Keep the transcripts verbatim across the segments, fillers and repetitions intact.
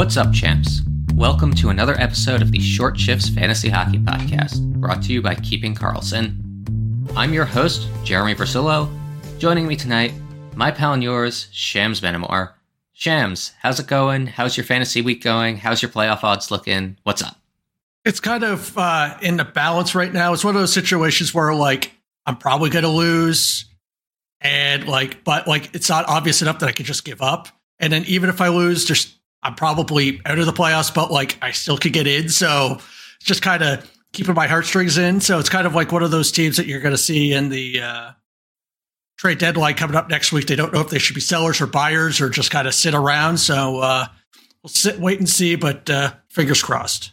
What's up, champs? Welcome to another episode of the Short Shifts Fantasy Hockey Podcast, brought to you by Keeping Karlsson. I'm your host, Jeremy Versillo. Joining me tonight, my pal and yours, Shams Benamor. Shams, how's it going? How's your fantasy week going? How's your playoff odds looking? What's up? It's kind of uh, in the balance right now. It's one of those situations where, like, I'm probably going to lose, and like, but like, it's not obvious enough that I can just give up. And then even if I lose, there's I'm probably out of the playoffs, but like I still could get in. So it's just kind of keeping my heartstrings in. So it's kind of like one of those teams that you're going to see in the uh, trade deadline coming up next week. They don't know if they should be sellers or buyers or just kind of sit around. So uh, we'll sit, wait and see, but uh, fingers crossed.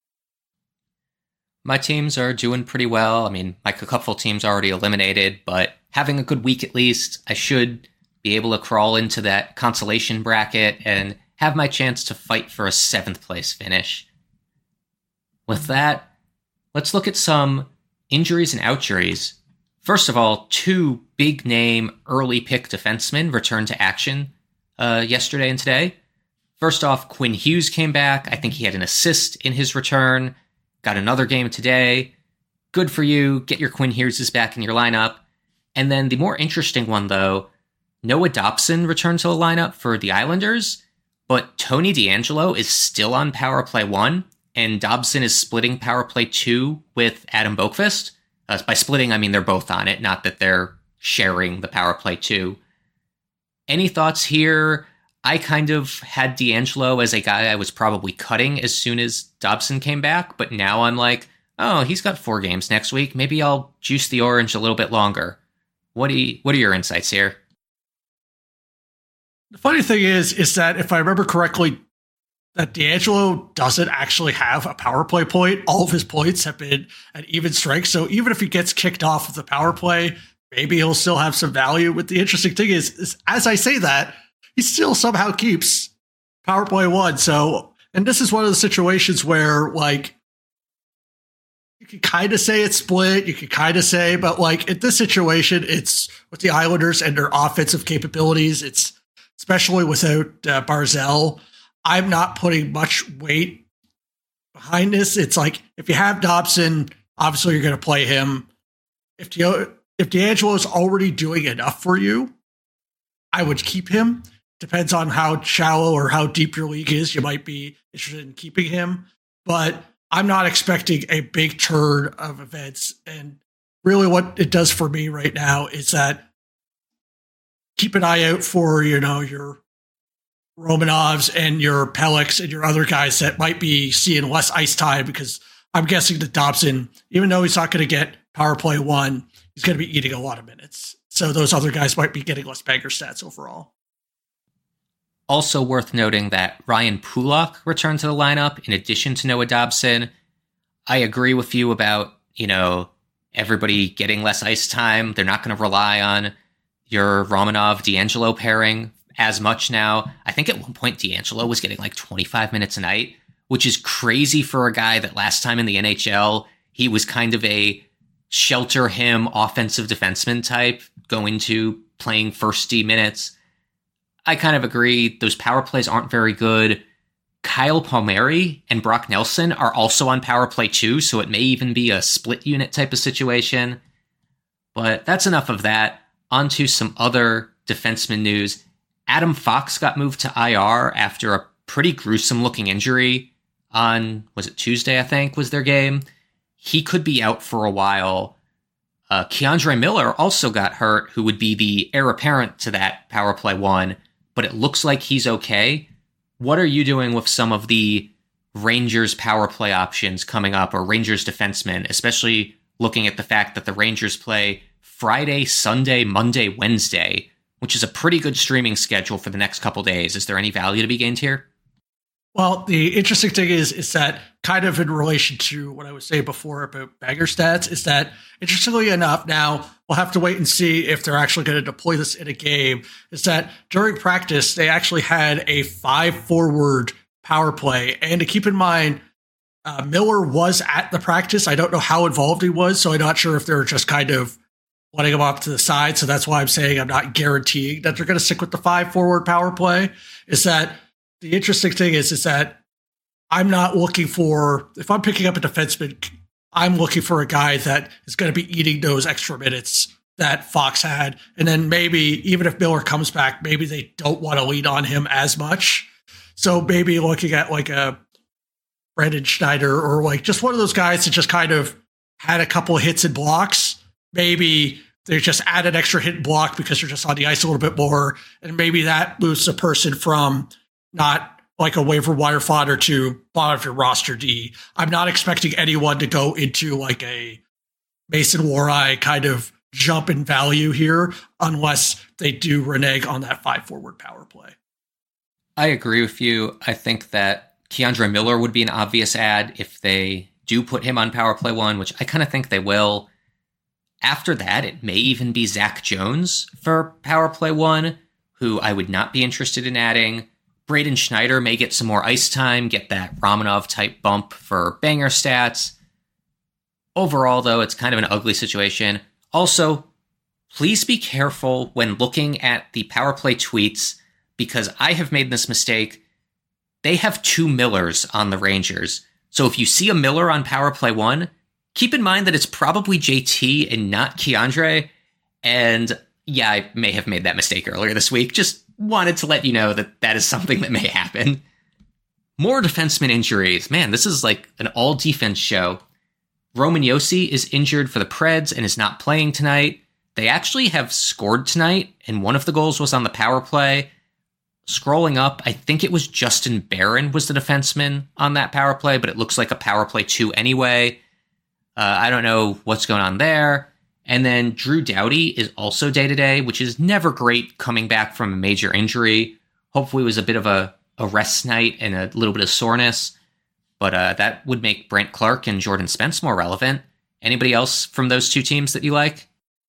My teams are doing pretty well. I mean, like a couple teams already eliminated, but having a good week at least, I should be able to crawl into that consolation bracket and have my chance to fight for a seventh place finish. With that, let's look at some injuries and outjuries. First of all, two big name early pick defensemen returned to action uh, yesterday and today. First off, Quinn Hughes came back. I think he had an assist in his return. Got another game today. Good for you. Get your Quinn Hughes back in your lineup. And then the more interesting one, though, Noah Dobson returned to the lineup for the Islanders. But Tony DeAngelo is still on power play one, and Dobson is splitting power play two with Adam Boqvist. Uh, by splitting, I mean they're both on it, not that they're sharing the power play two. Any thoughts here? I kind of had DeAngelo as a guy I was probably cutting as soon as Dobson came back, but now I'm like, oh, he's got four games next week. Maybe I'll juice the orange a little bit longer. What do you, what are your insights here? The funny thing is, is that if I remember correctly, that DeAngelo doesn't actually have a power play point. All of his points have been at even strength. So even if he gets kicked off of the power play, maybe he'll still have some value. But the interesting thing is, is as I say that, he still somehow keeps power play one. So, and this is one of the situations where, like, you can kind of say it's split. You can kind of say, but like at this situation, it's with the Islanders and their offensive capabilities. It's especially without uh, Barzal. I'm not putting much weight behind this. It's like, if you have Dobson, obviously you're going to play him. If De- if DeAngelo is already doing enough for you, I would keep him. Depends on how shallow or how deep your league is. You might be interested in keeping him, but I'm not expecting a big turn of events. And really what it does for me right now is that keep an eye out for, you know, your Romanovs and your Pelliks and your other guys that might be seeing less ice time, because I'm guessing that Dobson, even though he's not going to get power play one, he's going to be eating a lot of minutes. So those other guys might be getting less banger stats overall. Also worth noting that Ryan Pulock returned to the lineup in addition to Noah Dobson. I agree with you about, you know, everybody getting less ice time. They're not going to rely on your Romanov DeAngelo pairing as much now. I think at one point DeAngelo was getting like twenty-five minutes a night, which is crazy for a guy that last time in the N H L, he was kind of a shelter him offensive defenseman type, going to playing first D minutes. I kind of agree. Those power plays aren't very good. Kyle Palmieri and Brock Nelson are also on power play too, so it may even be a split unit type of situation. But that's enough of that. On to some other defenseman news. Adam Fox got moved to I R after a pretty gruesome looking injury on, was it Tuesday, I think, was their game. He could be out for a while. Uh, Keandre Miller also got hurt, who would be the heir apparent to that power play one, but it looks like he's okay. What are you doing with some of the Rangers power play options coming up, or Rangers defensemen, especially looking at the fact that the Rangers play Friday, Sunday, Monday, Wednesday, which is a pretty good streaming schedule for the next couple days. Is there any value to be gained here? Well, the interesting thing is, is that kind of in relation to what I was saying before about bagger stats, is that interestingly enough, now we'll have to wait and see if they're actually going to deploy this in a game, is that during practice, they actually had a five forward power play. And to keep in mind, uh, Miller was at the practice. I don't know how involved he was, so I'm not sure if they're just kind of letting him off to the side. So that's why I'm saying I'm not guaranteeing that they're going to stick with the five forward power play, is that the interesting thing is, is that I'm not looking for, if I'm picking up a defenseman, I'm looking for a guy that is going to be eating those extra minutes that Fox had. And then maybe, even if Miller comes back, maybe they don't want to lean on him as much. So maybe looking at like a Braden Schneider or like just one of those guys that just kind of had a couple of hits and blocks. Maybe they just add an extra hit and block because they're just on the ice a little bit more. And maybe that moves a person from not like a waiver wire fodder to bottom of your roster D. I'm not expecting anyone to go into like a Mason Warai kind of jump in value here unless they do renege on that five forward power play. I agree with you. I think that Keandre Miller would be an obvious add if they do put him on power play one, which I kind of think they will. After that, it may even be Zach Jones for power play one, who I would not be interested in adding. Braden Schneider may get some more ice time, get that Romanov-type bump for banger stats. Overall, though, it's kind of an ugly situation. Also, please be careful when looking at the power play tweets, because I have made this mistake. They have two Millers on the Rangers. So if you see a Miller on power play one, keep in mind that it's probably J T and not Keandre. And yeah, I may have made that mistake earlier this week. Just wanted to let you know that that is something that may happen. More defenseman injuries. Man, this is like an all-defense show. Roman Josi is injured for the Preds and is not playing tonight. They actually have scored tonight, and one of the goals was on the power play. Scrolling up, I think it was Justin Barron was the defenseman on that power play, but it looks like a power play two anyway. Uh, I don't know what's going on there. And then Drew Doughty is also day-to-day, which is never great coming back from a major injury. Hopefully it was a bit of a, a rest night and a little bit of soreness. But uh, that would make Brent Clark and Jordan Spence more relevant. Anybody else from those two teams that you like?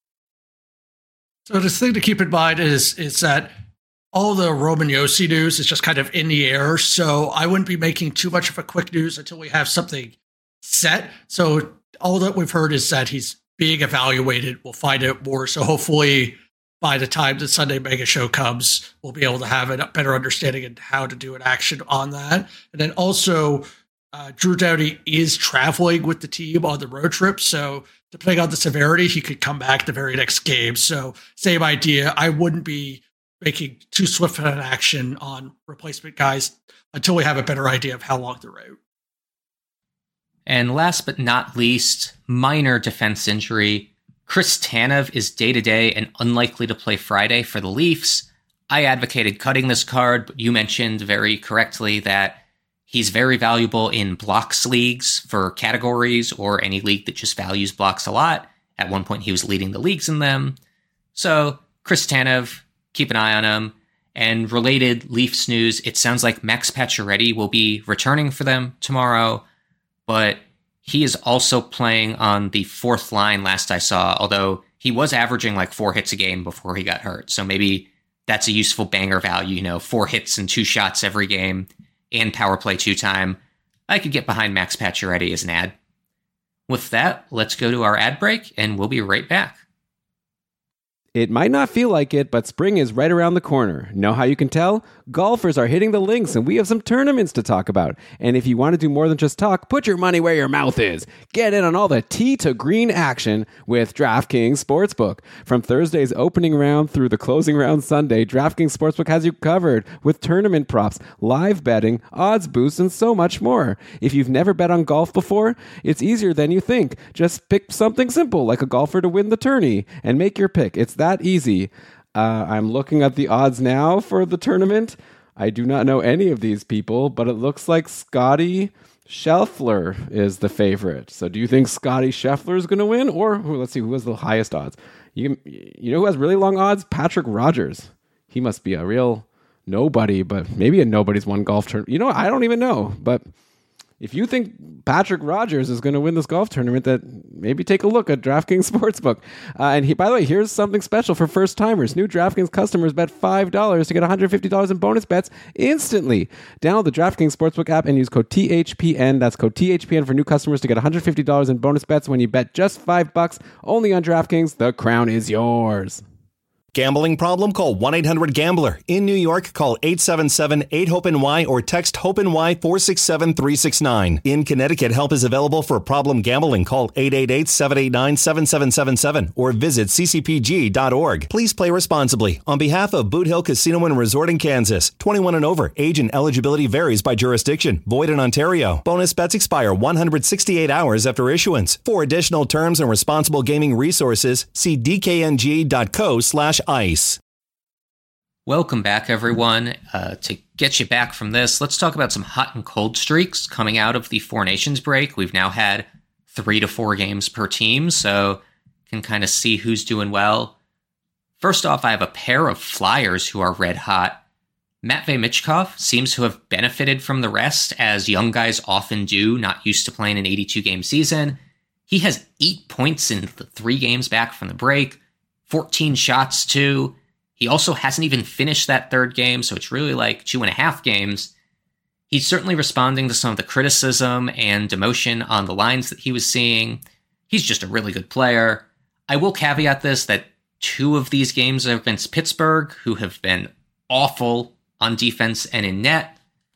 So the thing to keep in mind is, is that all the Roman Josi news is just kind of in the air. So I wouldn't be making too much of a quick news until we have something set. So all that we've heard is that he's being evaluated. We'll find out more. So hopefully by the time the Sunday Mega Show comes, we'll be able to have a better understanding of how to do an action on that. And then also, uh, Drew Doughty is traveling with the team on the road trip. So depending on the severity, he could come back the very next game. So same idea. I wouldn't be making too swift an action on replacement guys until we have a better idea of how long they're out. And last but not least, minor defense injury. Chris Tanev is day-to-day and unlikely to play Friday for the Leafs. I advocated cutting this card, but you mentioned very correctly that he's very valuable in blocks leagues for categories or any league that just values blocks a lot. At one point, he was leading the leagues in them. So, Chris Tanev, keep an eye on him. And related Leafs news, it sounds like Max Pacioretty will be returning for them tomorrow. But he is also playing on the fourth line last I saw, although he was averaging like four hits a game before he got hurt. So maybe that's a useful banger value, you know, four hits and two shots every game and power play two time. I could get behind Max Pacioretty as an ad. With that, let's go to our ad break and we'll be right back. It might not feel like it, but spring is right around the corner. Know how you can tell? Golfers are hitting the links, and we have some tournaments to talk about. And if you want to do more than just talk, put your money where your mouth is. Get in on all the tee to green action with DraftKings Sportsbook. From Thursday's opening round through the closing round Sunday, DraftKings Sportsbook has you covered with tournament props, live betting, odds boosts, and so much more. If you've never bet on golf before, it's easier than you think. Just pick something simple, like a golfer to win the tourney, and make your pick. It's that easy. Uh, I'm looking at the odds now for the tournament. I do not know any of these people, but it looks like Scotty Scheffler is the favorite. So do you think Scotty Scheffler is going to win? Or who, let's see, who has the highest odds? You, you know who has really long odds? Patrick Rogers. He must be a real nobody, but maybe a nobody's won golf tournament. You know, I don't even know, but if you think Patrick Rogers is going to win this golf tournament, that maybe take a look at DraftKings Sportsbook. Uh, and he, by the way, here's something special for first timers. New DraftKings customers bet five dollars to get one hundred fifty dollars in bonus bets instantly. Download the DraftKings Sportsbook app and use code T H P N. That's code T H P N for new customers to get one hundred fifty dollars in bonus bets when you bet just five bucks only on DraftKings. The crown is yours. Gambling problem? Call one eight hundred gambler. In New York, call eight seven seven eight hope N Y or text HOPE-NY four six seven three six nine. In Connecticut, help is available for problem gambling. Call eight eight eight seven eight nine seven seven seven seven or visit c c p g dot org. Please play responsibly. On behalf of Boot Hill Casino and Resort in Kansas, twenty-one and over. Age and eligibility varies by jurisdiction. Void in Ontario. Bonus bets expire one hundred sixty-eight hours after issuance. For additional terms and responsible gaming resources, see d k n g dot co slash ice. Welcome back, everyone. Uh, to get you back from this, let's talk about some hot and cold streaks coming out of the Four Nations break. We've now had three to four games per team, so can kind of see who's doing well. First off, I have a pair of Flyers who are red hot. Matvei Michkov seems to have benefited from the rest, as young guys often do, not used to playing an eighty-two game season. He has eight points in the three games back from the break. fourteen shots, too. He also hasn't even finished that third game, so it's really like two and a half games. He's certainly responding to some of the criticism and demotion on the lines that he was seeing. He's just a really good player. I will caveat this that two of these games are against Pittsburgh, who have been awful on defense and in net.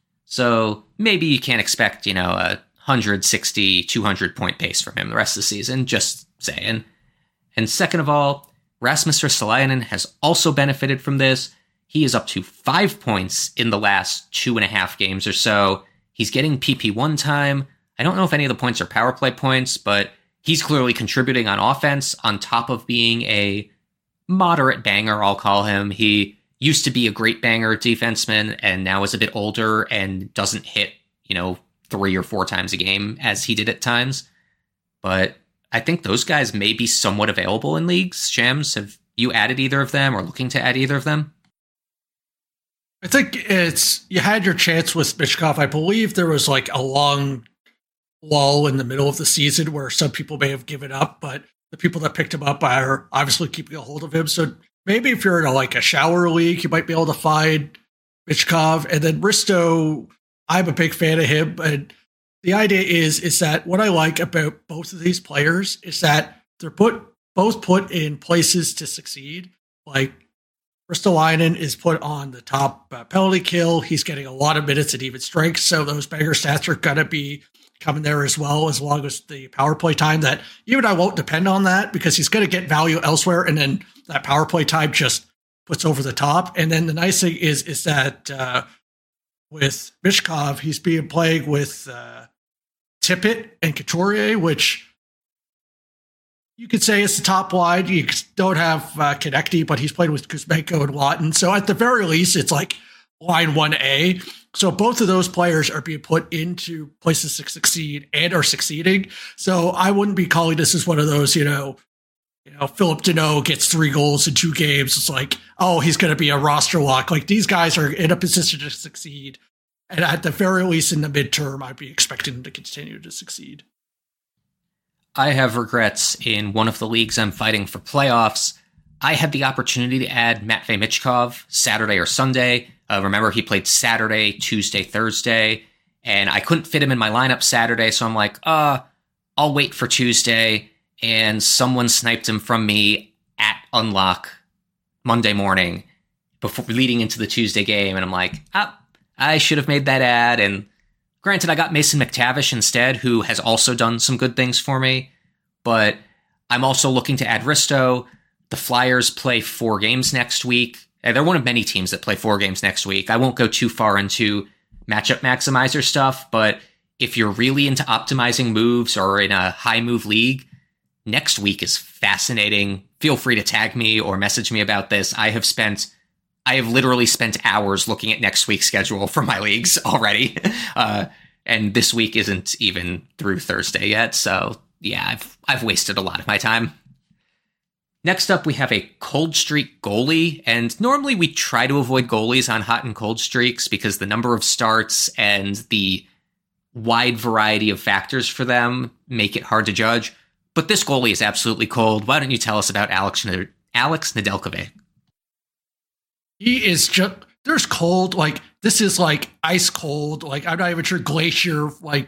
So maybe you can't expect, you know, a one hundred sixty, two hundred point pace from him the rest of the season, just saying. And second of all, Rasmus Ristolainen has also benefited from this. He is up to five points in the last two and a half games or so. He's getting P P one time. I don't know if any of the points are power play points, but he's clearly contributing on offense on top of being a moderate banger, I'll call him. He used to be a great banger defenseman and now is a bit older and doesn't hit, you know, three or four times a game as he did at times. But I think those guys may be somewhat available in leagues. Shams, have you added either of them or looking to add either of them? I think it's, you had your chance with Michkov. I believe there was like a long lull in the middle of the season where some people may have given up, but the people that picked him up are obviously keeping a hold of him. So maybe if you're in a, like a shower league, you might be able to find Michkov. And then Risto, I'm a big fan of him. And the idea is, is that what I like about both of these players is that they're put both put in places to succeed. Like Ristolainen is put on the top uh, penalty kill. He's getting a lot of minutes at even strength. So those banger stats are going to be coming there as well, as long as the power play time that even I won't depend on that because he's going to get value elsewhere. And then that power play time just puts over the top. And then the nice thing is, is that uh, with Michkov, he's being playing with uh, Tippett and Couturier, which you could say is the top line. You don't have uh, Konecny, but he's playing with Kuzmenko and Watton. So at the very least, it's like line one A. So both of those players are being put into places to succeed and are succeeding. So I wouldn't be calling this as one of those, you know, you know, Philip Deneau gets three goals in two games. It's like, oh, he's going to be a roster lock. Like these guys are in a position to succeed. And at the very least in the midterm, I'd be expecting them to continue to succeed. I have regrets in one of the leagues I'm fighting for playoffs. I had the opportunity to add Matvei Michkov Saturday or Sunday. Uh, remember, he played Saturday, Tuesday, Thursday, and I couldn't fit him in my lineup Saturday, so I'm like, uh, I'll wait for Tuesday, and someone sniped him from me at unlock Monday morning before leading into the Tuesday game, and I'm like, ah, I should have made that ad, and granted, I got Mason McTavish instead, who has also done some good things for me, but I'm also looking to add Risto. The Flyers play four games next week. They're one of many teams that play four games next week. I won't go too far into matchup maximizer stuff, but if you're really into optimizing moves or in a high move league, next week is fascinating. Feel free to tag me or message me about this. I have spent, I have literally spent hours looking at next week's schedule for my leagues already. Uh, and this week isn't even through Thursday yet. So yeah, I've, I've wasted a lot of my time. Next up, we have a cold streak goalie, and normally we try to avoid goalies on hot and cold streaks because the number of starts and the wide variety of factors for them make it hard to judge. But this goalie is absolutely cold. Why don't you tell us about Alex N- Alex Nedeljkovic? He is just, there's cold, like, this is like ice cold, like, I'm not even sure glacier, like,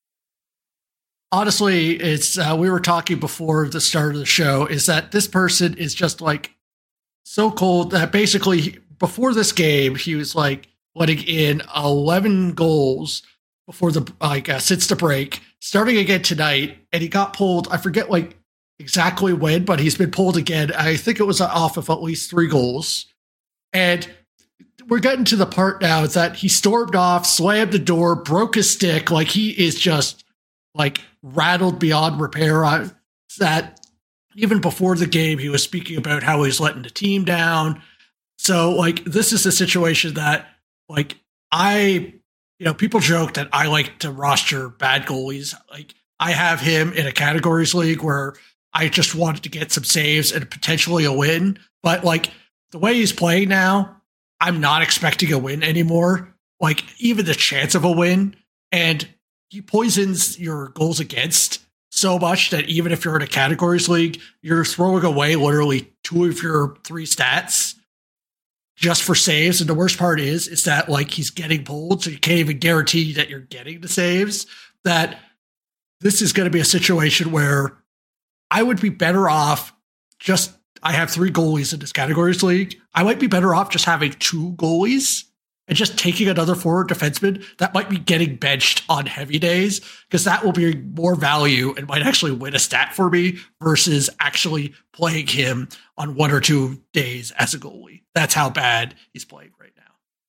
honestly, it's uh, we were talking before the start of the show, is that this person is just like so cold that basically before this game, he was like letting in eleven goals before the, like, uh, since the break, starting again tonight. And he got pulled. I forget like exactly when, but he's been pulled again. I think it was off of at least three goals. And we're getting to the part now that he stormed off, slammed the door, broke his stick. Like, he is just like rattled beyond repair. I, that even before the game, he was speaking about how he's letting the team down. So, like, this is a situation that, like, I, you know, people joke that I like to roster bad goalies. Like, I have him in a categories league where I just wanted to get some saves and potentially a win. But, like, the way he's playing now, I'm not expecting a win anymore. Like, even the chance of a win. And he poisons your goals against so much that even if you're in a categories league, you're throwing away literally two of your three stats just for saves. And the worst part is, is that, like, he's getting pulled, so you can't even guarantee that you're getting the saves. That this is going to be a situation where I would be better off just, I have three goalies in this categories league. I might be better off just having two goalies and just taking another forward defenseman that might be getting benched on heavy days, because that will be more value and might actually win a stat for me versus actually playing him on one or two days as a goalie. That's how bad he's playing right now.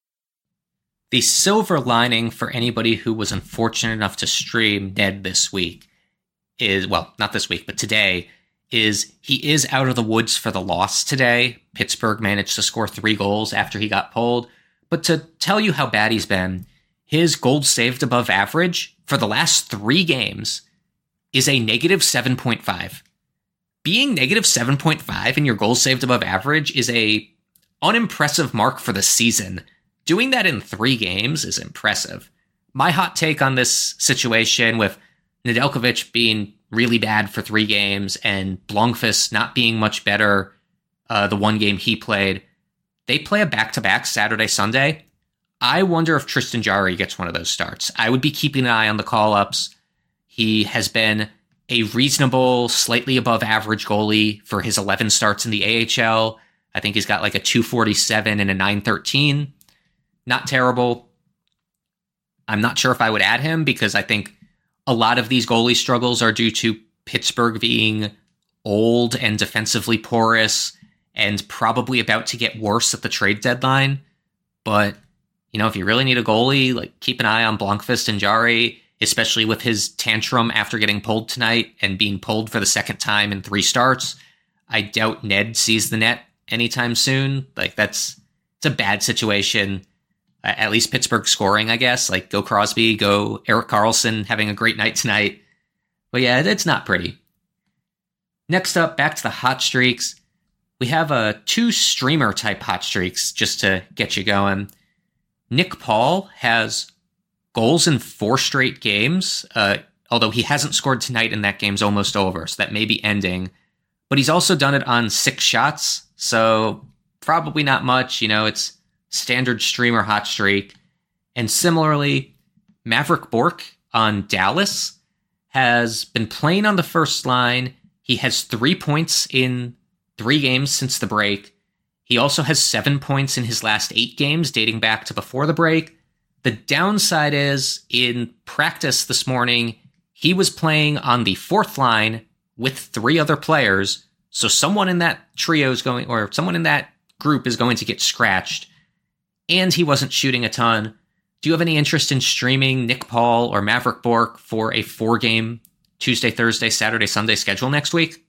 The silver lining for anybody who was unfortunate enough to stream Ned this week is, well, not this week, but today, is he is out of the woods for the loss today. Pittsburgh managed to score three goals after he got pulled. But to tell you how bad he's been, his goals saved above average for the last three games is a negative seven point five. Being negative seven point five and your goals saved above average is a unimpressive mark for the season. Doing that in three games is impressive. My hot take on this situation with Nedeljkovic being really bad for three games and Blomqvist not being much better uh, the one game he played, they play a back-to-back Saturday, Sunday. I wonder if Tristan Jarry gets one of those starts. I would be keeping an eye on the call-ups. He has been a reasonable, slightly above average goalie for his eleven starts in the A H L. I think he's got like a two forty-seven and a nine thirteen. Not terrible. I'm not sure if I would add him because I think a lot of these goalie struggles are due to Pittsburgh being old and defensively porous and probably about to get worse at the trade deadline. But, you know, if you really need a goalie, like, keep an eye on Blomqvist and Jarry, especially with his tantrum after getting pulled tonight and being pulled for the second time in three starts. I doubt Ned sees the net anytime soon. Like, that's, it's a bad situation. At least Pittsburgh scoring, I guess. Like, go Crosby, go Erik Karlsson having a great night tonight. But yeah, it's not pretty. Next up, back to the hot streaks. We have uh, two streamer-type hot streaks just to get you going. Nick Paul has goals in four straight games, uh, although he hasn't scored tonight and that game's almost over, so that may be ending. But he's also done it on six shots, so probably not much. You know, it's standard streamer hot streak. And similarly, Maverick Bourque on Dallas has been playing on the first line. He has three points in three games since the break. He also has seven points in his last eight games dating back to before the break. The downside is, in practice this morning, he was playing on the fourth line with three other players. So someone in that trio is going, or someone in that group is going to get scratched. And he wasn't shooting a ton. Do you have any interest in streaming Nick Paul or Maverick Bourque for a four-game Tuesday, Thursday, Saturday, Sunday schedule next week?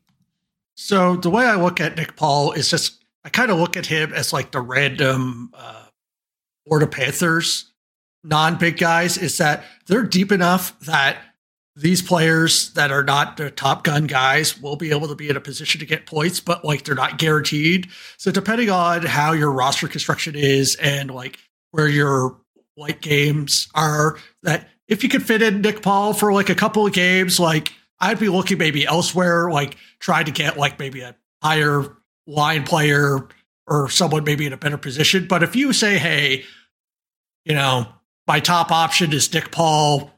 So the way I look at Nick Paul is just, I kind of look at him as like the random uh, Florida Panthers non-big guys, is that they're deep enough that these players that are not the top gun guys will be able to be in a position to get points, but like they're not guaranteed. So depending on how your roster construction is and like where your light games are, that if you could fit in Nick Paul for like a couple of games, like I'd be looking maybe elsewhere, like trying to get like maybe a higher line player or someone maybe in a better position. But if you say, hey, you know, my top option is Nick Paul,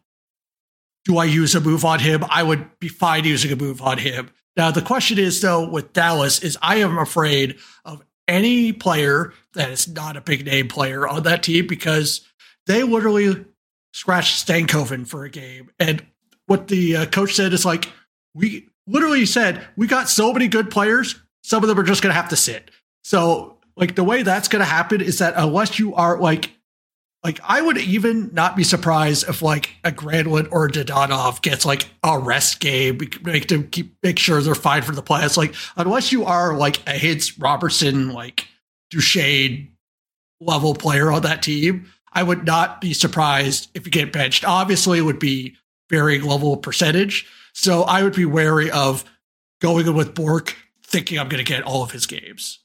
do I use a move on him? I would be fine using a move on him. Now, the question is, though, with Dallas, is I am afraid of any player that is not a big name player on that team because they literally scratched Stankoven for a game. And what the uh, coach said is like, we literally said, we got so many good players, some of them are just going to have to sit. So like the way that's going to happen is that unless you are like, like I would even not be surprised if like a Granlund or a Dadonov gets like a rest game, make them keep, make sure they're fine for the playoffs. Like unless you are like a Hintz, Robertson, like Duchesne level player on that team, I would not be surprised if you get benched. Obviously it would be varying level of percentage. So I would be wary of going in with Bourque thinking I'm going to get all of his games.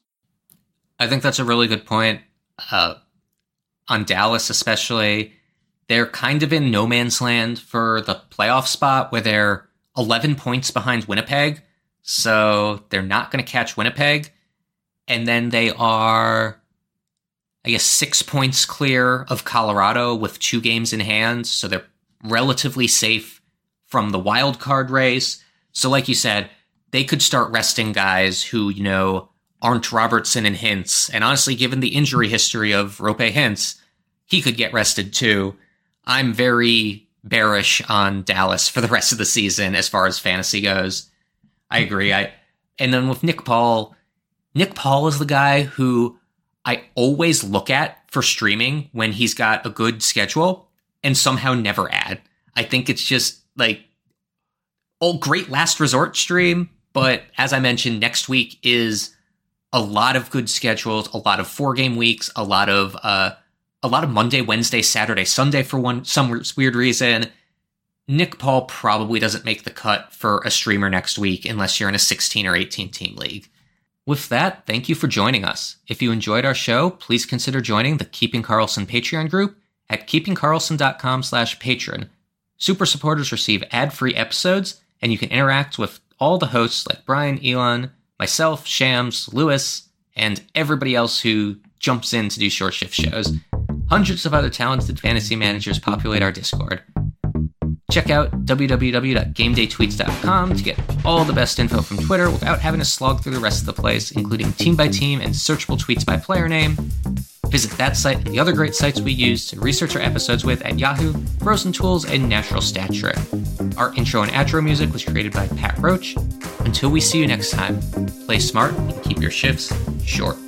I think that's a really good point. Uh, on Dallas especially, they're kind of in no man's land for the playoff spot where they're eleven points behind Winnipeg. So they're not going to catch Winnipeg. And then they are, I guess, six points clear of Colorado with two games in hand. So they're relatively safe from the wild card race. So like you said, they could start resting guys who, you know, aren't Robertson and Hintz. And honestly, given the injury history of Roope Hintz, he could get rested too. I'm very bearish on Dallas for the rest of the season as far as fantasy goes. I agree. I and then with Nick Paul, Nick Paul is the guy who I always look at for streaming when he's got a good schedule and somehow never add. I think it's just like, oh, great last resort stream. But as I mentioned, next week is a lot of good schedules, a lot of four game weeks, a lot of uh, a lot of Monday, Wednesday, Saturday, Sunday for one some weird reason. Nick Paul probably doesn't make the cut for a streamer next week unless you're in a sixteen or eighteen team league. With that, thank you for joining us. If you enjoyed our show, please consider joining the Keeping Karlsson Patreon group at keeping karlsson dot com slash patron. Super supporters receive ad-free episodes, and you can interact with all the hosts like Brian, Elon, myself, Shams, Lewis, and everybody else who jumps in to do short shift shows. Hundreds of other talented fantasy managers populate our Discord. Check out w w w dot game day tweets dot com to get all the best info from Twitter without having to slog through the rest of the place, including team by team and searchable tweets by player name. Visit that site and the other great sites we use to research our episodes with at Yahoo, Frozen Tools, and Natural Stat Trick. Our intro and outro music was created by Pat Roach. Until we see you next time, play smart and keep your shifts short.